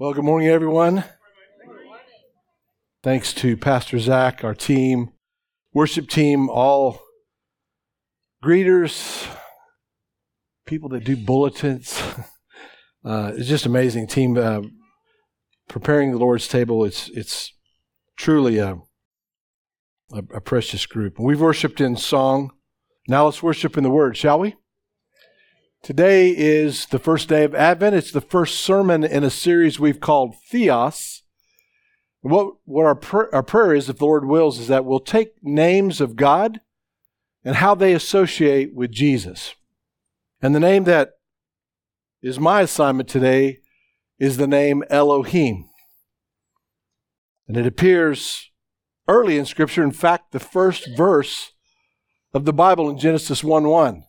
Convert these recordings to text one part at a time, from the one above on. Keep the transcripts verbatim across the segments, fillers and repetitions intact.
Well, good morning, everyone. Thanks to Pastor Zach, our team, worship team, all greeters, people that do bulletins. Uh, it's just amazing team uh, preparing the Lord's table. It's it's truly a, a a precious group. We've worshiped in song. Now let's worship in the Word, shall we? Today is the first day of Advent. It's the first sermon in a series we've called Theos. What what our pr- our prayer is, if the Lord wills, is that we'll take names of God and how they associate with Jesus. And the name that is my assignment today is the name Elohim. And it appears early in Scripture, in fact, the first verse of the Bible in Genesis one one.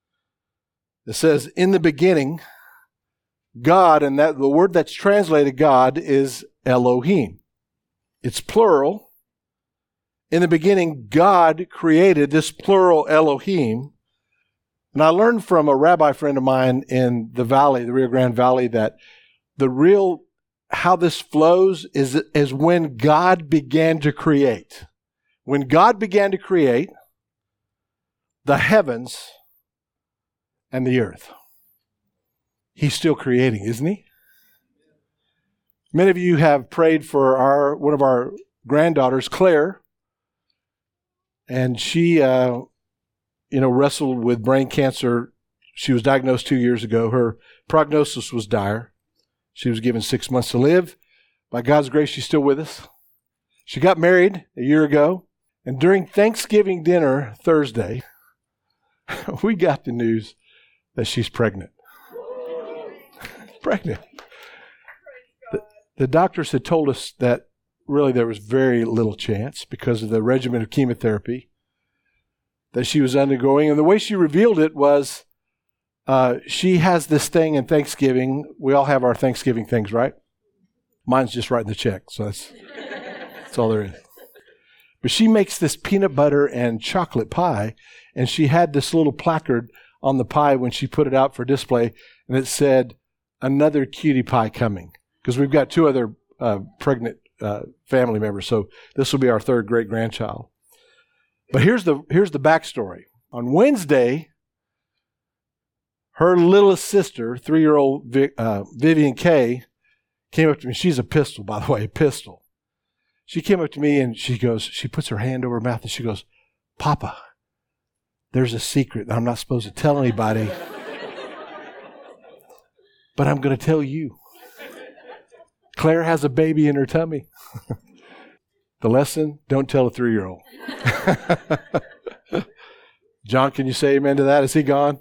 It says, in the beginning, God, and that the word that's translated God is Elohim. It's plural. In the beginning, God created this plural Elohim. And I learned from a rabbi friend of mine in the valley, the Rio Grande Valley, that the real, how this flows is, is when God began to create. When God began to create the heavens and the earth. He's still creating, isn't he? Many of you have prayed for our one of our granddaughters, Claire, and she, uh, you know, wrestled with brain cancer. She was diagnosed two years ago. Her prognosis was dire. She was given six months to live. By God's grace, she's still with us. She got married a year ago, and during Thanksgiving dinner Thursday, we got the news that she's pregnant. pregnant. The, the doctors had told us that really there was very little chance because of the regimen of chemotherapy that she was undergoing. And the way she revealed it was uh, she has this thing in Thanksgiving. We all have our Thanksgiving things, right? Mine's just writing the check, so that's, that's all there is. But she makes this peanut butter and chocolate pie, and she had this little placard on the pie when she put it out for display, and it said, another cutie pie coming. Because we've got two other uh, pregnant uh, family members, so this will be our third great-grandchild. But here's the here's the backstory. On Wednesday, her littlest sister, three-year-old Vi- uh, Vivian Kay, came up to me. She's a pistol, by the way, a pistol. She came up to me, and she goes, she puts her hand over her mouth, and she goes, Papa, there's a secret that I'm not supposed to tell anybody, but I'm going to tell you. Claire has a baby in her tummy. The lesson, don't tell a three-year-old. John, can you say amen to that? Is he gone?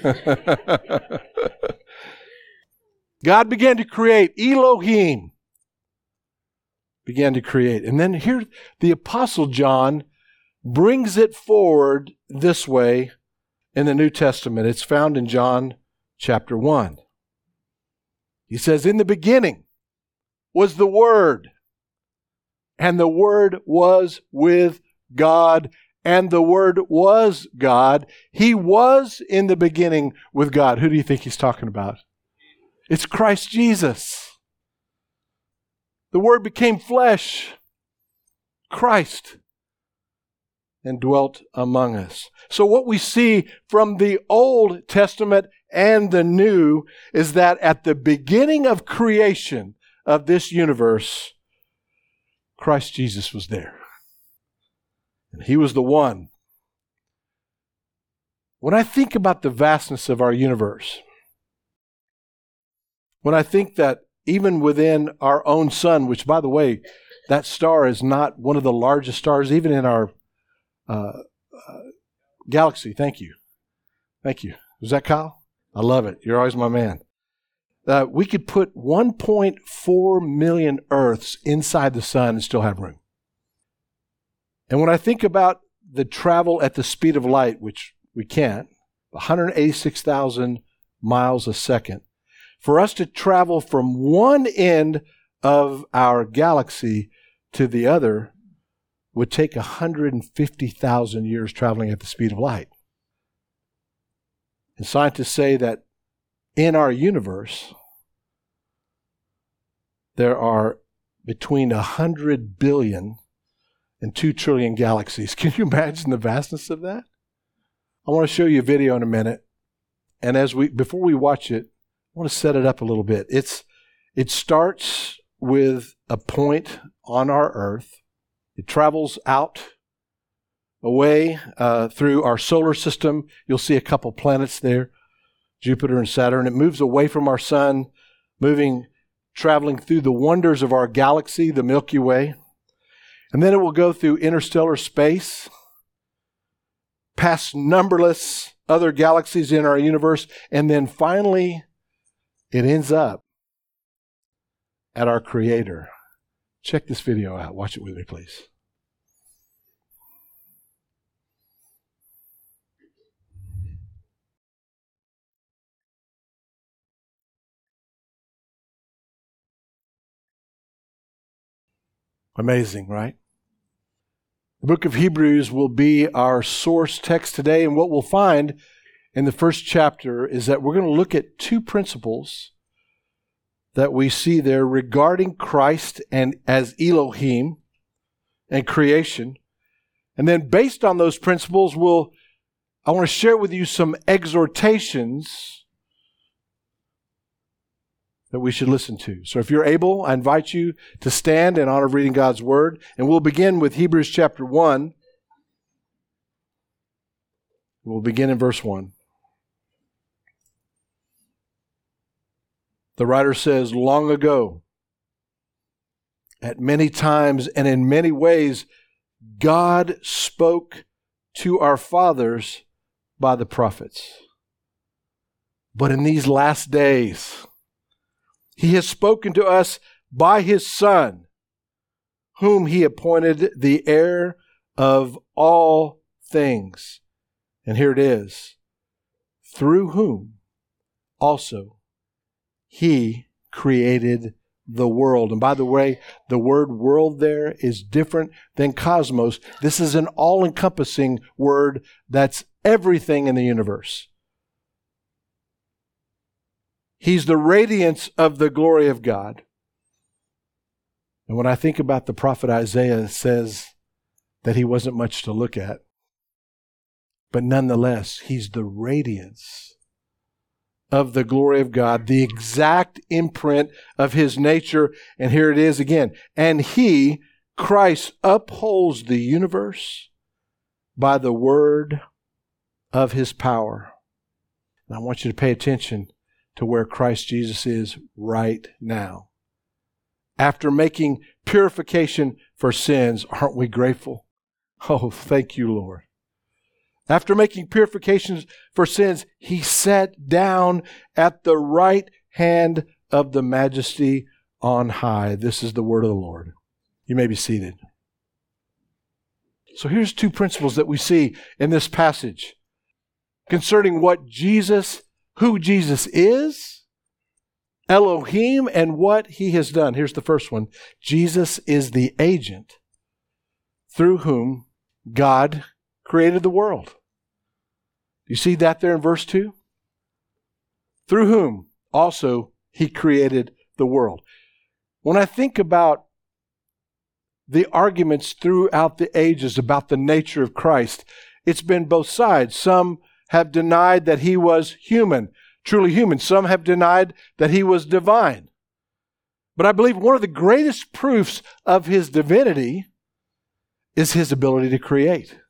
God began to create. Elohim began to create. And then here, the Apostle John brings it forward this way in the New Testament. It's found in John chapter one. He says, in the beginning was the Word, and the Word was with God, and the Word was God. He was in the beginning with God. Who do you think he's talking about? It's Christ Jesus. The Word became flesh, Christ, and dwelt among us. So what we see from the Old Testament and the New is that at the beginning of creation of this universe, Christ Jesus was there. And he was the one. When I think about the vastness of our universe, when I think that even within our own sun, which, by the way, that star is not one of the largest stars, even in our Uh, uh, galaxy. Thank you. Thank you. Was that Kyle? I love it. You're always my man. Uh, we could put one point four million Earths inside the sun and still have room. And when I think about the travel at the speed of light, which we can't, one hundred eighty-six thousand miles a second, for us to travel from one end of our galaxy to the other would take one hundred fifty thousand years traveling at the speed of light. And scientists say that in our universe, there are between a hundred billion and two trillion galaxies. Can you imagine the vastness of that? I want to show you a video in a minute. And as we, before we watch it, I want to set it up a little bit. It's, it starts with a point on our Earth. It travels out away uh, through our solar system. You'll see a couple planets there, Jupiter and Saturn. It moves away from our sun, moving, traveling through the wonders of our galaxy, the Milky Way. And then it will go through interstellar space, past numberless other galaxies in our universe, and then finally it ends up at our Creator. Check this video out. Watch it with me, please. Amazing, right? The book of Hebrews will be our source text today, and what we'll find in the first chapter is that we're going to look at two principles that we see there regarding Christ and as Elohim and creation. And then based on those principles, we'll, I want to share with you some exhortations that we should listen to. So if you're able, I invite you to stand in honor of reading God's Word. And we'll begin with Hebrews chapter one. We'll begin in verse one. The writer says, long ago, at many times and in many ways, God spoke to our fathers by the prophets. But in these last days, He has spoken to us by His Son, whom He appointed the heir of all things. And here it is, through whom also He created the world. And by the way, the word world there is different than cosmos. This is an all-encompassing word that's everything in the universe. He's the radiance of the glory of God. And when I think about the prophet Isaiah, it says that he wasn't much to look at. But nonetheless, he's the radiance of the glory of God, the exact imprint of His nature. And here it is again. And He, Christ, upholds the universe by the word of His power. And I want you to pay attention to where Christ Jesus is right now. After making purification for sins, aren't we grateful? Oh, thank you, Lord. After making purifications for sins, He sat down at the right hand of the Majesty on high. This is the word of the Lord. You may be seated. So here's two principles that we see in this passage concerning what Jesus, who Jesus is, Elohim, and what He has done. Here's the first one. Jesus is the agent through whom God created the world. You see that there in verse two? Through whom also He created the world. When I think about the arguments throughout the ages about the nature of Christ, it's been both sides. Some have denied that He was human, truly human. Some have denied that He was divine. But I believe one of the greatest proofs of His divinity is His ability to create.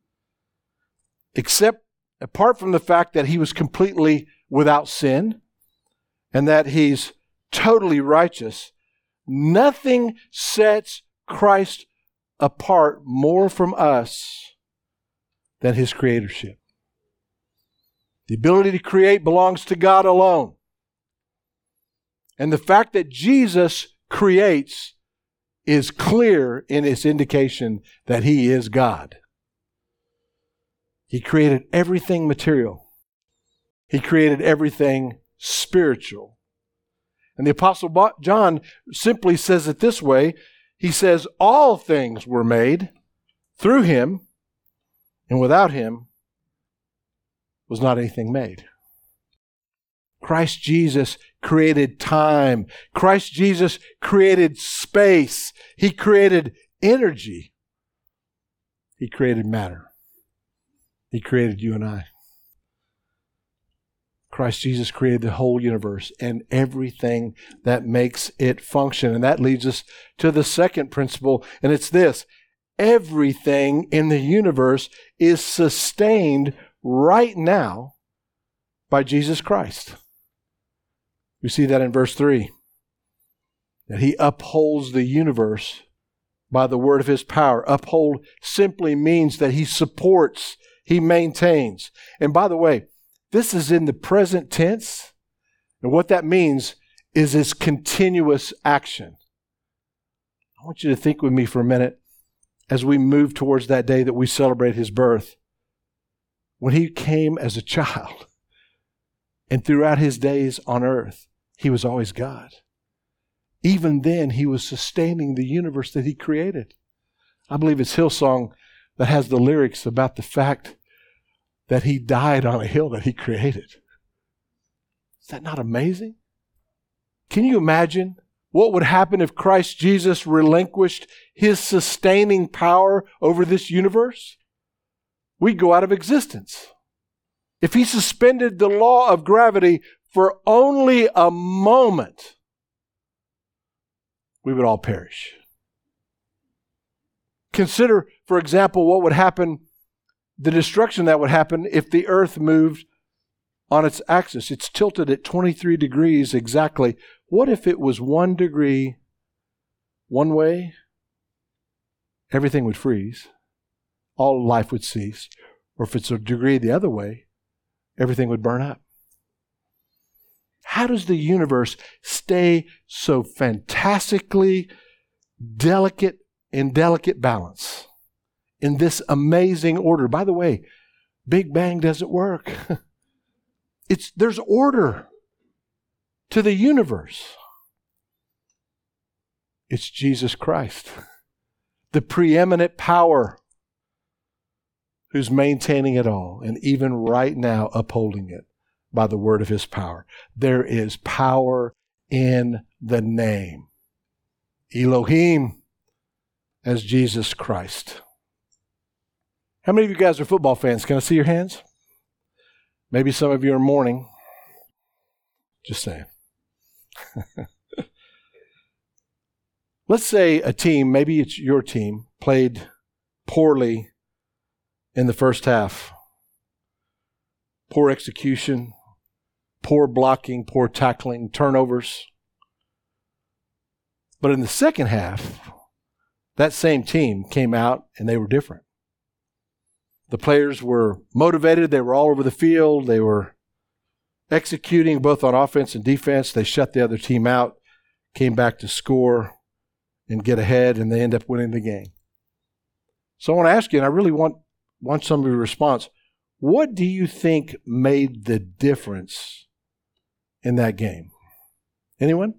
Except apart from the fact that He was completely without sin and that He's totally righteous, nothing sets Christ apart more from us than His creatorship. The ability to create belongs to God alone. And the fact that Jesus creates is clear in its indication that He is God. He created everything material. He created everything spiritual. And the Apostle John simply says it this way. He says, all things were made through Him, and without Him was not anything made. Christ Jesus created time. Christ Jesus created space. He created energy. He created matter. He created you and I. Christ Jesus created the whole universe and everything that makes it function. And that leads us to the second principle, and it's this. Everything in the universe is sustained right now by Jesus Christ. We see that in verse three. That He upholds the universe by the word of His power. Uphold simply means that He supports, He maintains. And by the way, this is in the present tense. And what that means is it's continuous action. I want you to think with me for a minute as we move towards that day that we celebrate His birth. When He came as a child and throughout His days on earth, He was always God. Even then, He was sustaining the universe that He created. I believe it's Hillsong that has the lyrics about the fact that He died on a hill that He created. Is that not amazing? Can you imagine what would happen if Christ Jesus relinquished His sustaining power over this universe? We'd go out of existence. If He suspended the law of gravity for only a moment, we would all perish. Consider, for example, what would happen, the destruction that would happen if the earth moved on its axis. It's tilted at twenty-three degrees exactly. What if it was one degree one way? Everything would freeze. All life would cease. Or if it's a degree the other way, everything would burn up. How does the universe stay so fantastically delicate in delicate balance in this amazing order? By the way, Big Bang doesn't work. It's there's order to the universe. It's Jesus Christ, the preeminent power, who's maintaining it all and even right now upholding it by the word of His power. There is power in the name. Elohim as Jesus Christ. How many of you guys are football fans? Can I see your hands? Maybe some of you are mourning. Just saying. Let's say a team, maybe it's your team, played poorly in the first half. Poor execution, poor blocking, poor tackling, turnovers. But in the second half, that same team came out and they were different. The players were motivated. They were all over the field. They were executing both on offense and defense. They shut the other team out, came back to score and get ahead, and they end up winning the game. So I want to ask you, and I really want, want some of your response. What do you think made the difference in that game? Anyone?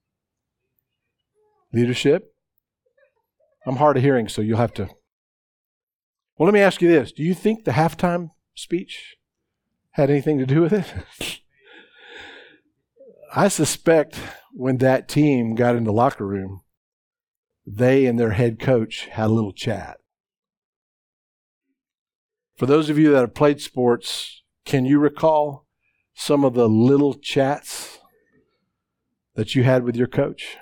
Leadership? I'm hard of hearing, so you'll have to. Well, let me ask you this. Do you think the halftime speech had anything to do with it? I suspect when that team got in the locker room, they and their head coach had a little chat. For those of you that have played sports, can you recall some of the little chats that you had with your coach?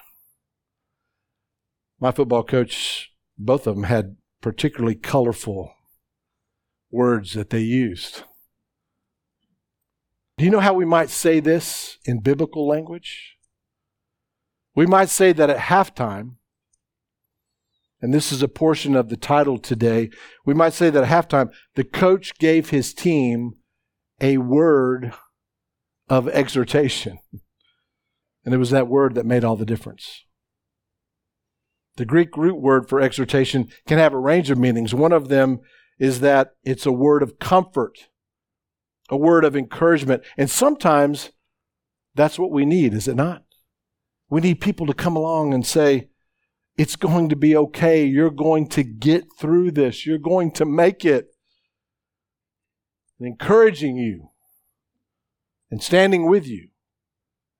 My football coach, both of them had particularly colorful words that they used. Do you know how we might say this in biblical language? We might say that at halftime, and this is a portion of the title today, we might say that at halftime, the coach gave his team a word of exhortation. And it was that word that made all the difference. The Greek root word for exhortation can have a range of meanings. One of them is that it's a word of comfort, a word of encouragement. And sometimes that's what we need, is it not? We need people to come along and say, it's going to be okay. You're going to get through this. You're going to make it. And encouraging you and standing with you.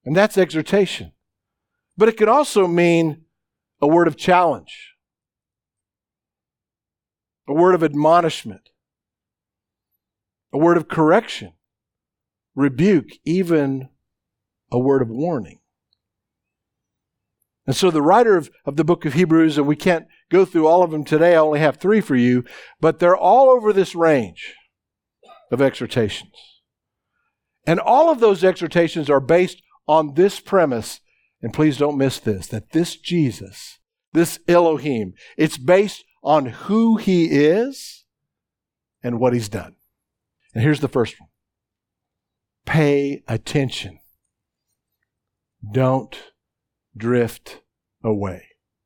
And that's exhortation. But it can also mean a word of challenge, a word of admonishment, a word of correction, rebuke, even a word of warning. And so the writer of, of the book of Hebrews, and we can't go through all of them today, I only have three for you, but they're all over this range of exhortations. And all of those exhortations are based on this premise, and please don't miss this, that this Jesus, this Elohim, it's based on who He is and what He's done. And here's the first one. Pay attention. Don't drift away.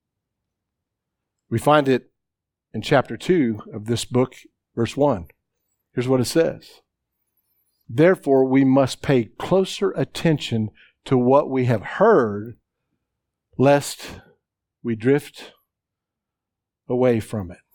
We find it in chapter two of this book, verse one. Here's what it says. Therefore, we must pay closer attention to what we have heard, lest we drift away from it.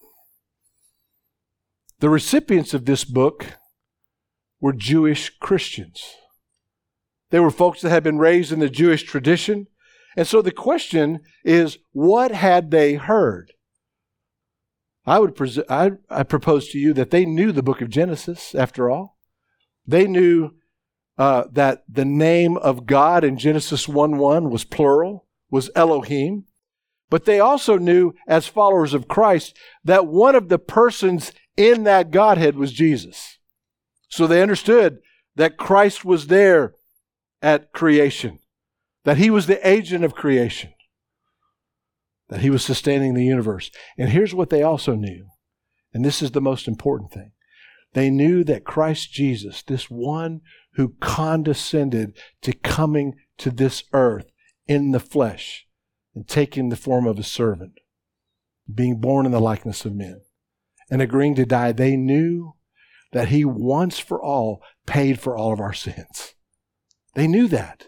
The recipients of this book were Jewish Christians. They were folks that had been raised in the Jewish tradition. And so the question is, what had they heard? I would pres- I, I propose to you that they knew the book of Genesis, after all. They knew uh, that the name of God in Genesis one one was plural, was Elohim. But they also knew, as followers of Christ, that one of the persons in that Godhead was Jesus. So they understood that Christ was there at creation, that He was the agent of creation, that He was sustaining the universe. And here's what they also knew, and this is the most important thing. They knew that Christ Jesus, this one who condescended to coming to this earth in the flesh and taking the form of a servant, being born in the likeness of men, and agreeing to die, they knew that He once for all paid for all of our sins. They knew that.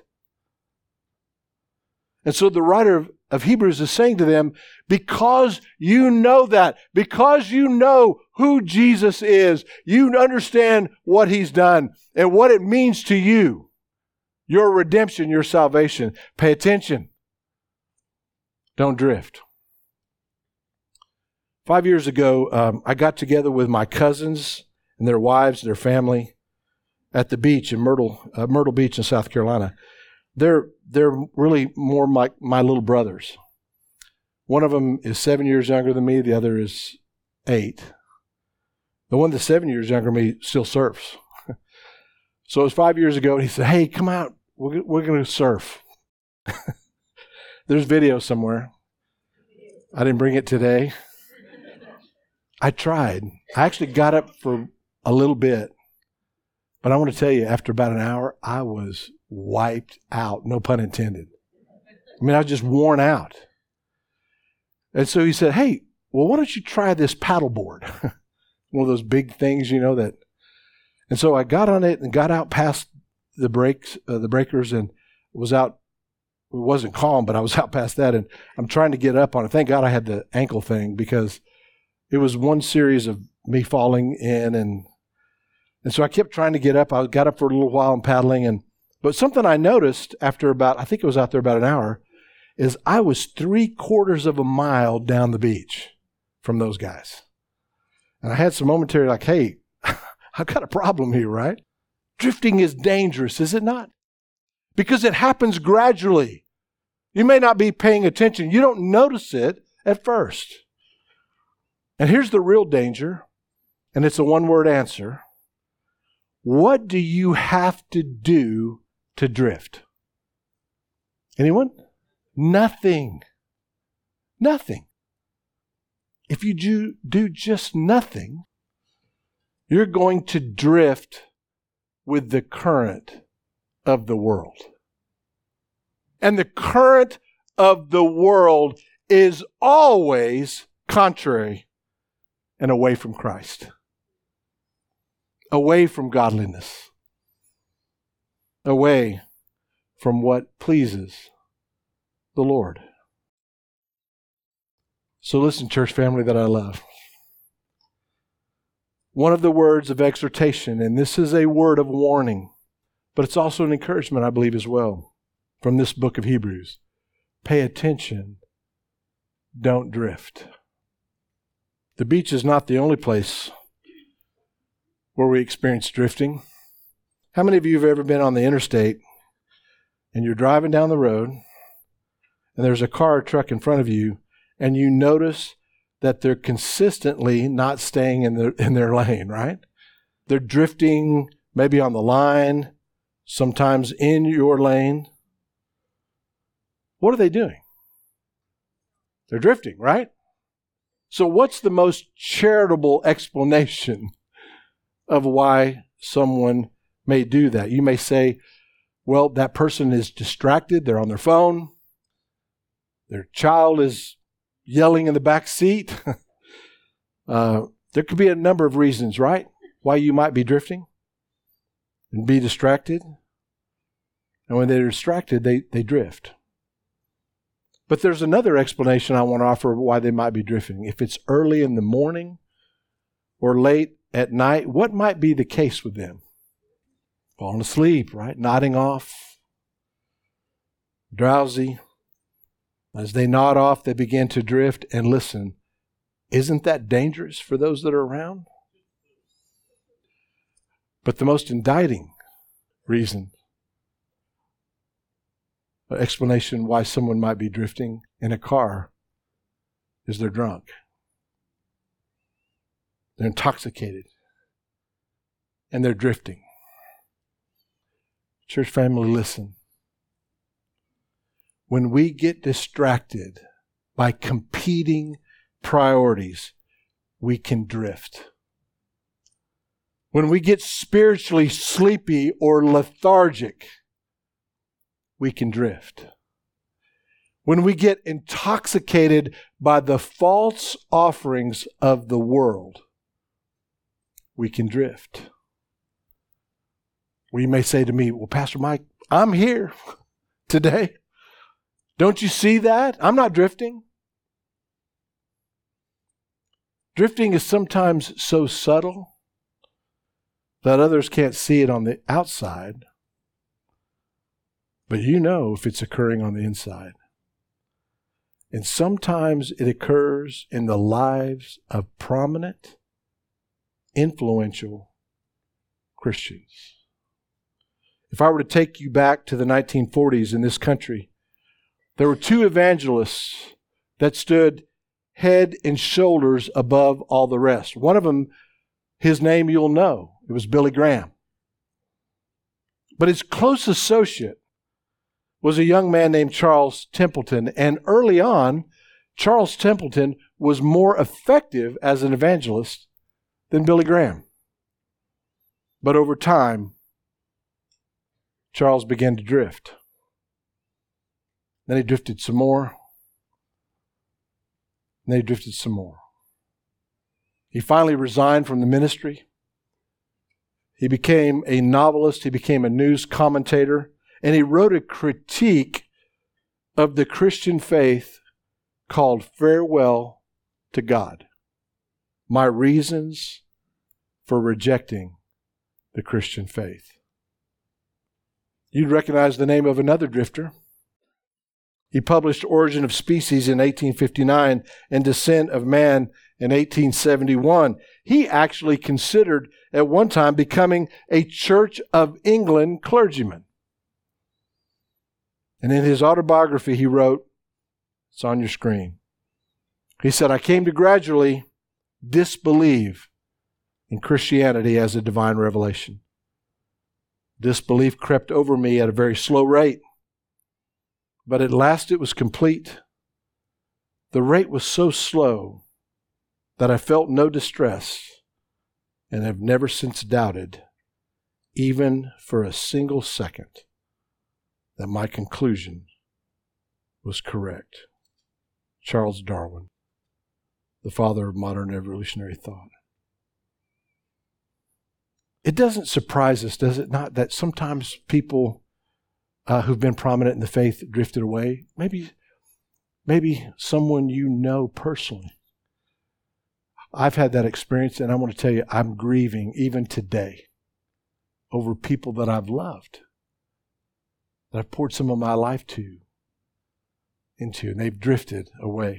And so the writer of, of Hebrews is saying to them, because you know that, because you know who Jesus is, you understand what He's done and what it means to you, your redemption, your salvation. Pay attention. Don't drift. Five years ago, um, I got together with my cousins and their wives, their family, at the beach in Myrtle, uh, Myrtle Beach in South Carolina. They're they're really more like my, my little brothers. One of them is seven years younger than me. The other is eight. The one that's seven years younger than me still surfs. So it was five years ago, and he said, "Hey, come out. We're we're going to surf." There's video somewhere. I didn't bring it today. I tried. I actually got up for a little bit. But I want to tell you, after about an hour, I was wiped out, no pun intended. I mean, I was just worn out. And so he said, hey, well, why don't you try this paddleboard? One of those big things, you know, that. And so I got on it and got out past the breaks, uh, the breakers, and was out. It wasn't calm, but I was out past that, and I'm trying to get up on it. Thank God I had the ankle thing, because it was one series of me falling in, and And so I kept trying to get up. I got up for a little while and paddling. And but something I noticed after about, I think it was out there about an hour, is I was three quarters of a mile down the beach from those guys. And I had some momentary like, hey, I've got a problem here, right? Drifting is dangerous, is it not? Because it happens gradually. You may not be paying attention. You don't notice it at first. And here's the real danger, and it's a one-word answer. What do you have to do to drift? Anyone? Nothing. Nothing. If you do, do just nothing, you're going to drift with the current of the world. And the current of the world is always contrary and away from Christ. Away from godliness. Away from what pleases the Lord. So listen, church family that I love. One of the words of exhortation, and this is a word of warning, but it's also an encouragement, I believe, as well. from this book of Hebrews. Pay attention. Don't drift. The beach is not the only place where we experience drifting. How many of you have ever been on the interstate and you're driving down the road and there's a car or truck in front of you and you notice that they're consistently not staying in their, in their lane, right? They're drifting maybe on the line, sometimes in your lane. What are they doing? They're drifting, right? So what's the most charitable explanation of why someone may do that? You may say, well, that person is distracted. They're on their phone. Their child is yelling in the back seat. uh, there could be a number of reasons, right, why you might be drifting and be distracted. And when they're distracted, they, they drift. But there's another explanation I want to offer why they might be drifting. If it's early in the morning or late at night, what might be the case with them? Falling asleep, right? Nodding off, drowsy. As they nod off, they begin to drift. And listen, isn't that dangerous for those that are around? But the most indicting reason, explanation why someone might be drifting in a car is they're drunk. They're intoxicated. And they're drifting. Church family, listen. When we get distracted by competing priorities, we can drift. When we get spiritually sleepy or lethargic, we can drift. When we get intoxicated by the false offerings of the world, we can drift. Well, you may say to me, well, Pastor Mike, I'm here today. Don't you see that? I'm not drifting. Drifting is sometimes so subtle that others can't see it on the outside. But you know if it's occurring on the inside. And sometimes it occurs in the lives of prominent, influential Christians. If I were to take you back to the nineteen forties in this country, there were two evangelists that stood head and shoulders above all the rest. One of them, his name you'll know. It was Billy Graham. But his close associate was a young man named Charles Templeton. And early on, Charles Templeton was more effective as an evangelist than Billy Graham. But over time, Charles began to drift. Then he drifted some more. And then he drifted some more. He finally resigned from the ministry. He became a novelist. He became a news commentator. And he wrote a critique of the Christian faith called Farewell to God. My Reasons for Rejecting the Christian Faith. You'd recognize the name of another drifter. He published Origin of Species in eighteen fifty-nine and Descent of Man in eighteen seventy-one. He actually considered at one time becoming a Church of England clergyman. And in his autobiography he wrote, it's on your screen, he said, I came to gradually disbelieve in Christianity as a divine revelation. Disbelief crept over me at a very slow rate. But at last it was complete. The rate was so slow that I felt no distress and have never since doubted, even for a single second, that my conclusion was correct. Charles Darwin, the father of modern evolutionary thought. It doesn't surprise us, does it not, that sometimes people Uh, who've been prominent in the faith drifted away. Maybe, maybe someone you know personally. I've had that experience, and I want to tell you, I'm grieving even today over people that I've loved that I've poured some of my life to, into, and they've drifted away.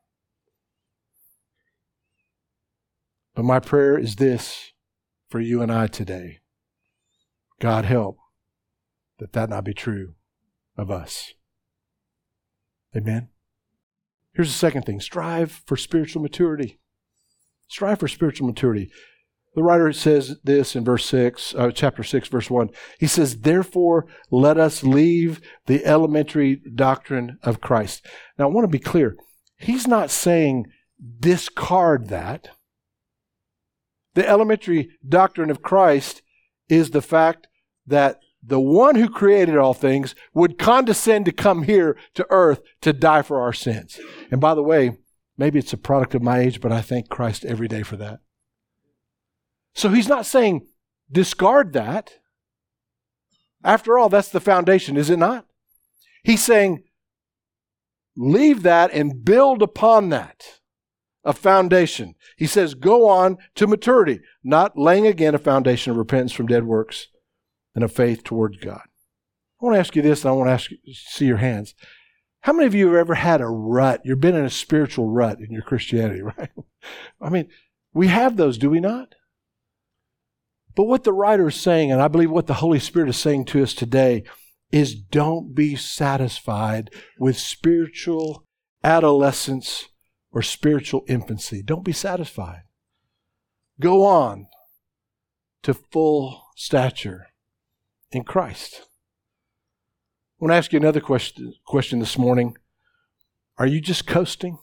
But my prayer is this for you and I today. God help that that not be true of us. Amen. Here's the second thing. Strive for spiritual maturity. Strive for spiritual maturity. The writer says this in verse six, uh, chapter six, verse one. He says, therefore, let us leave the elementary doctrine of Christ. Now, I want to be clear. He's not saying discard that. The elementary doctrine of Christ is the fact that the one who created all things would condescend to come here to earth to die for our sins. And by the way, maybe it's a product of my age, but I thank Christ every day for that. So he's not saying discard that. After all, that's the foundation, is it not? He's saying leave that and build upon that a foundation. He says go on to maturity, not laying again a foundation of repentance from dead works and of faith towards God. I want to ask you this, and I want to ask you to see your hands. How many of you have ever had a rut? You've been in a spiritual rut in your Christianity, right? I mean, we have those, do we not? But what the writer is saying, and I believe what the Holy Spirit is saying to us today, is don't be satisfied with spiritual adolescence or spiritual infancy. Don't be satisfied. Go on to full stature in Christ. I want to ask you another question, question this morning. Are you just coasting?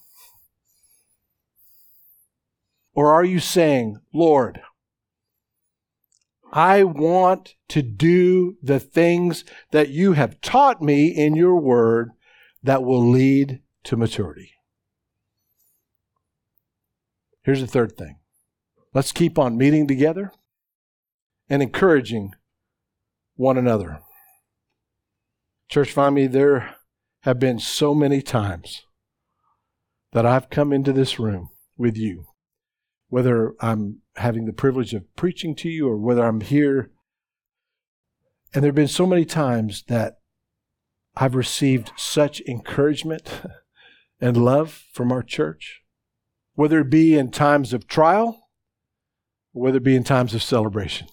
Or are you saying, Lord, I want to do the things that you have taught me in your word that will lead to maturity? Here's the third thing. Let's keep on meeting together and encouraging one another. Church family, there have been so many times that I've come into this room with you, whether I'm having the privilege of preaching to you or whether I'm here. And there have been so many times that I've received such encouragement and love from our church, whether it be in times of trial, or whether it be in times of celebration.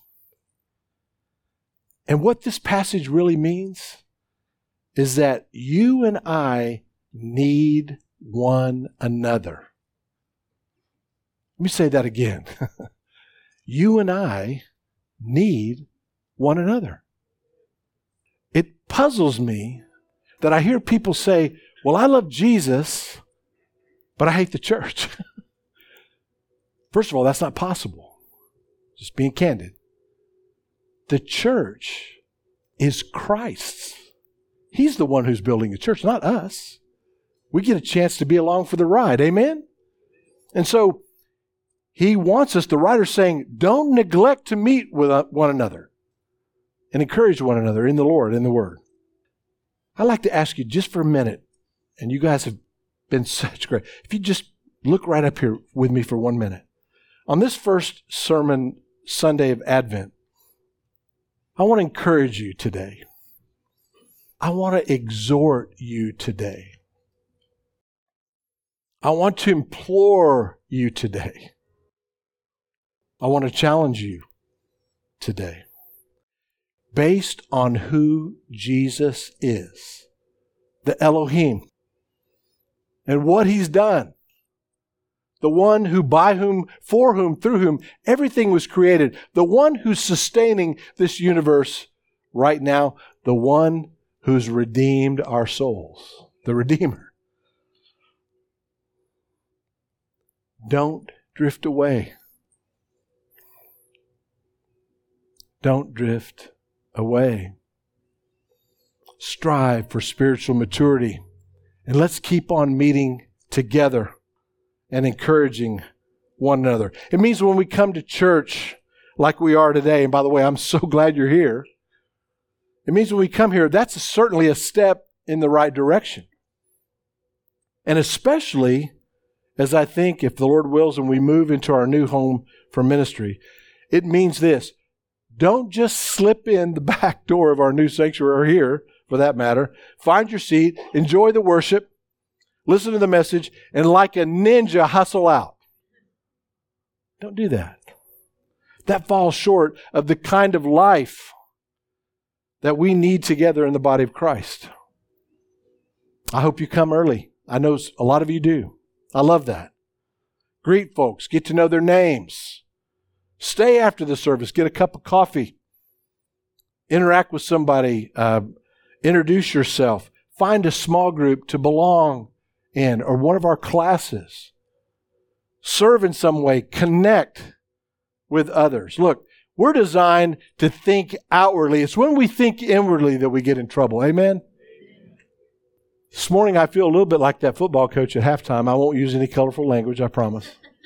And what this passage really means is that you and I need one another. Let me say that again. You and I need one another. It puzzles me that I hear people say, well, I love Jesus, but I hate the church. First of all, that's not possible. Just being candid. The church is Christ's. He's the one who's building the church, not us. We get a chance to be along for the ride. Amen? And so he wants us, the writer's saying, don't neglect to meet with one another and encourage one another in the Lord, in the Word. I'd like to ask you just for a minute, and you guys have been such great, if you just look right up here with me for one minute. On this first sermon Sunday of Advent, I want to encourage you today. I want to exhort you today. I want to implore you today. I want to challenge you today. Based on who Jesus is, the Elohim, and what He's done, the one who, by whom, for whom, through whom everything was created, the one who's sustaining this universe right now, the one who's redeemed our souls, the Redeemer. Don't drift away. Don't drift away. Strive for spiritual maturity. And let's keep on meeting together and encouraging one another. It means when we come to church like we are today, and by the way, I'm so glad you're here. It means when we come here, that's certainly a step in the right direction. And especially as I think, if the Lord wills, and we move into our new home for ministry, it means this. Don't just slip in the back door of our new sanctuary here for that matter. Find your seat, enjoy the worship, listen to the message, and like a ninja, hustle out. Don't do that. That falls short of the kind of life that we need together in the body of Christ. I hope you come early. I know a lot of you do. I love that. Greet folks. Get to know their names. Stay after the service. Get a cup of coffee. Interact with somebody. Uh, introduce yourself. Find a small group to belong in or one of our classes. Serve in some way. Connect with others. Look, we're designed to think outwardly. It's when we think inwardly that we get in trouble. Amen? This morning I feel a little bit like that football coach at halftime. I won't use any colorful language, I promise.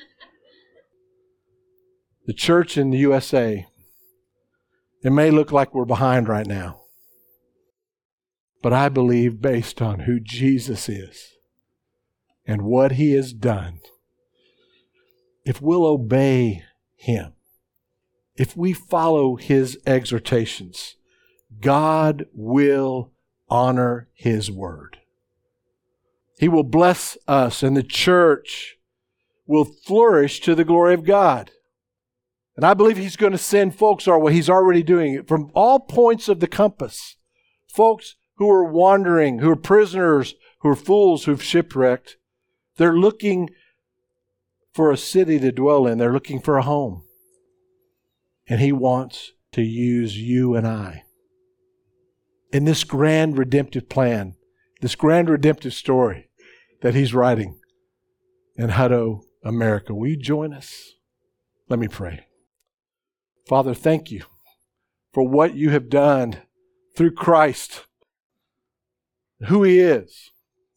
The church in the U S A, it may look like we're behind right now. But I believe based on who Jesus is and what He has done, if we'll obey Him, if we follow His exhortations, God will honor His word. He will bless us, and the church will flourish to the glory of God. And I believe He's going to send folks our way. He's already doing it from all points of the compass. Folks who are wandering, who are prisoners, who are fools, who've shipwrecked. They're looking for a city to dwell in. They're looking for a home. And He wants to use you and I in this grand redemptive plan, this grand redemptive story that He's writing in Hutto, America. Will you join us? Let me pray. Father, thank You for what You have done through Christ, who He is.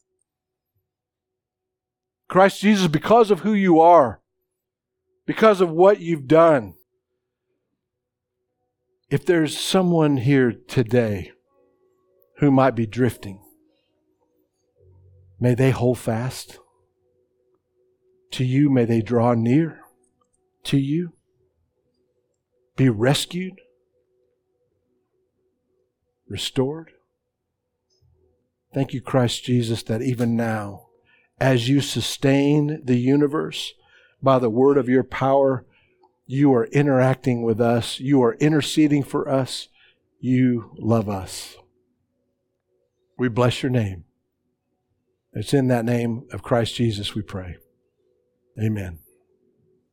Christ Jesus, because of who You are, because of what You've done, if there's someone here today who might be drifting, may they hold fast to You. May they draw near to You, be rescued, restored. Thank You, Christ Jesus, that even now, as You sustain the universe by the word of Your power, You are interacting with us. You are interceding for us. You love us. We bless Your name. It's in that name of Christ Jesus we pray. Amen.